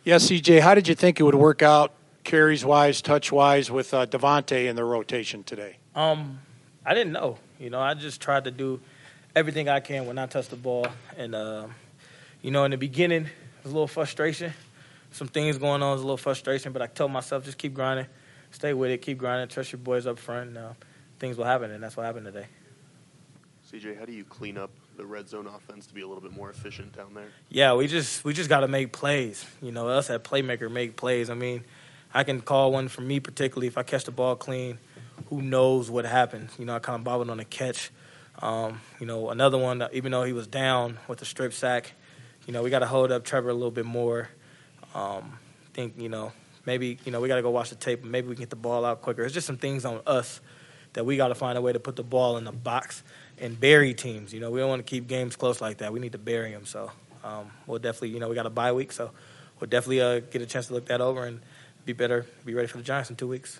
Yeah, CJ, how did you think it would work out carries-wise, touch-wise with Devontae in the rotation today? I didn't know. I just tried to do everything I can when I touch the ball. And, in the beginning, it was a little frustration. Some things going on was a little frustration, but I told myself just keep grinding, stay with it, keep grinding, trust your boys up front, and things will happen, and that's what happened today. CJ, how do you clean up the red zone offense to be a little bit more efficient down there? Yeah, we just got to make plays. Us at Playmaker make plays. I mean, I can call one for me particularly if I catch the ball clean. Who knows what happens? I kind of bobbled on a catch. Another one, even though he was down with the strip sack, we got to hold up Trevor a little bit more. Think, maybe, we got to go watch the tape. Maybe we can get the ball out quicker. It's just some things on us that we got to find a way to put the ball in the box and bury teams. We don't want to keep games close like that. We need to bury them. So we'll definitely, we got a bye week, so we'll definitely get a chance to look that over and be ready for the Giants in 2 weeks.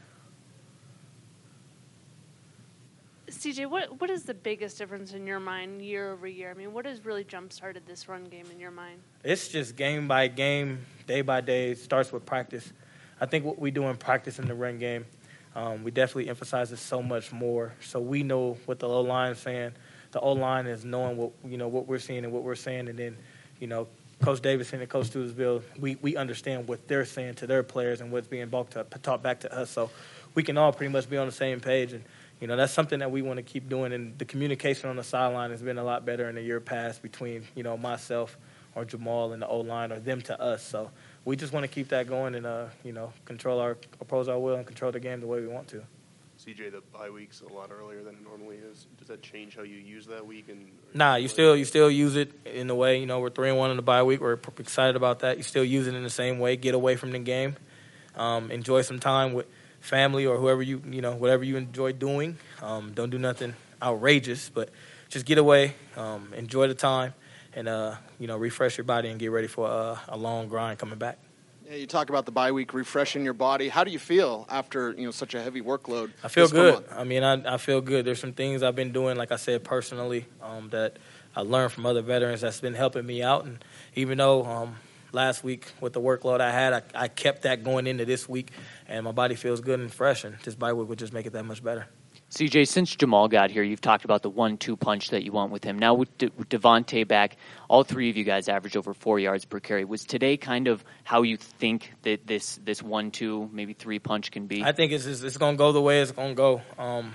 CJ, what is the biggest difference in your mind year over year? I mean, what has really jump-started this run game in your mind? It's just game by game, day by day. It starts with practice. I think what we do in practice in the run game, we definitely emphasize it so much more. So we know what the O-line is saying. The O-line is knowing what we're seeing and what we're saying. And then, Coach Davidson and Coach Studesville, we understand what they're saying to their players and what's being taught back to us. So we can all pretty much be on the same page. And that's something that we want to keep doing, and the communication on the sideline has been a lot better in the year past between, myself or Jamal and the O-line or them to us. So we just want to keep that going and, oppose our will and control the game the way we want to. CJ, the bye week's a lot earlier than it normally is. Does that change how you use that week? Nah, you still use it in the way, we're 3-1 in the bye week. We're excited about that. You still use it in the same way. Get away from the game. Enjoy some time with family or whoever whatever you enjoy doing. Don't do nothing outrageous, but just get away, enjoy the time, and refresh your body and get ready for a long grind coming back. Yeah, you talk about the bye week, refreshing your body. How do you feel after such a heavy workload? I feel good. I mean, I feel good. There's some things I've been doing, like I said, personally, that I learned from other veterans that's been helping me out. And even though last week with the workload I had, I kept that going into this week, and my body feels good and fresh, and this bye week would just make it that much better. CJ, since Jamal got here, you've talked about the 1-2 punch that you want with him. Now with Devontae back, all three of you guys average over 4 yards per carry. Was today kind of how you think that this 1-2, maybe 3 punch can be? I think it's going to go the way it's going to go.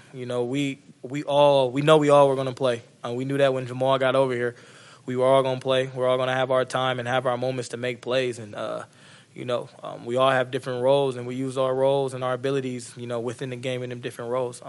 We all were going to play. We knew that when Jamal got over here. We were all going to play. We're all going to have our time and have our moments to make plays. And, we all have different roles, and we use our roles and our abilities, within the game in them different roles.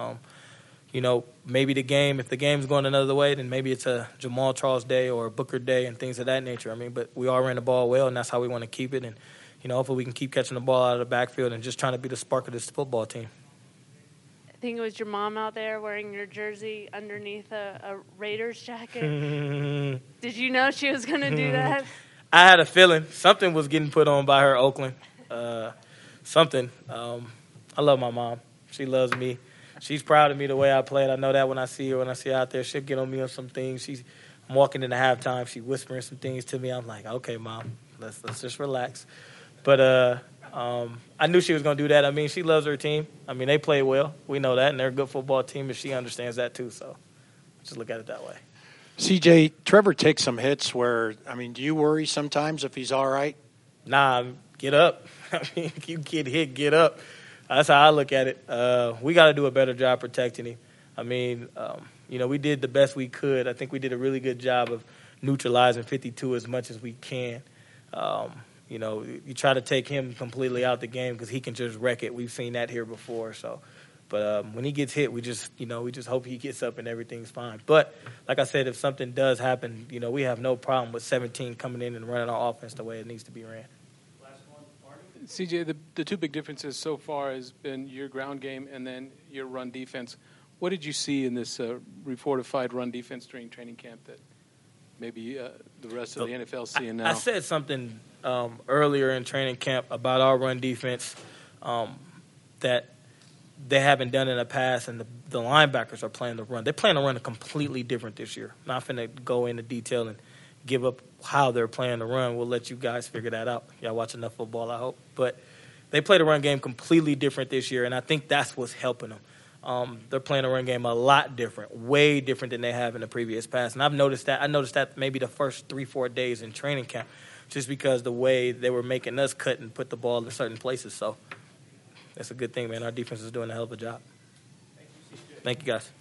Maybe if the game's going another way, then maybe it's a Jamal Charles day or a Booker day and things of that nature. I mean, but we all ran the ball well, and that's how we want to keep it. And, hopefully we can keep catching the ball out of the backfield and just trying to be the spark of this football team. I think it was your mom out there wearing your jersey underneath a Raiders jacket. Did you know she was going to do that? I had a feeling something was getting put on by her Oakland. Something. I love my mom. She loves me. She's proud of me the way I played. I know that when I see her out there, she'll get on me on some things. I'm walking into halftime. She's whispering some things to me. I'm like, okay, Mom, let's just relax. But I knew she was going to do that. I mean, she loves her team. I mean, they play well. We know that, and they're a good football team, and she understands that too. So just look at it that way. CJ, Trevor takes some hits where, do you worry sometimes if he's all right? Nah, get up. If you get hit, get up. That's how I look at it. We got to do a better job protecting him. We did the best we could. I think we did a really good job of neutralizing 52 as much as we can. You try to take him completely out the game because he can just wreck it. We've seen that here before. But when he gets hit, we just hope he gets up and everything's fine. But like I said, if something does happen, we have no problem with 17 coming in and running our offense the way it needs to be ran. CJ, the two big differences so far has been your ground game and then your run defense. What did you see in this refortified run defense during training camp that maybe the rest of the NFL is seeing now? I said something earlier in training camp about our run defense that they haven't done in the past, and the linebackers are playing the run. They're playing the run completely different this year. I'm not going to go into detail and give up how they're playing the run. We'll let you guys figure that out. Y'all watch enough football, I hope. But they play the run game completely different this year, and I think that's what's helping them. They're playing the run game a lot different, way different than they have in the previous past. And I've noticed that. I noticed that maybe the first 3-4 days in training camp, just because the way they were making us cut and put the ball in certain places. So that's a good thing, man. Our defense is doing a hell of a job. Thank you, guys.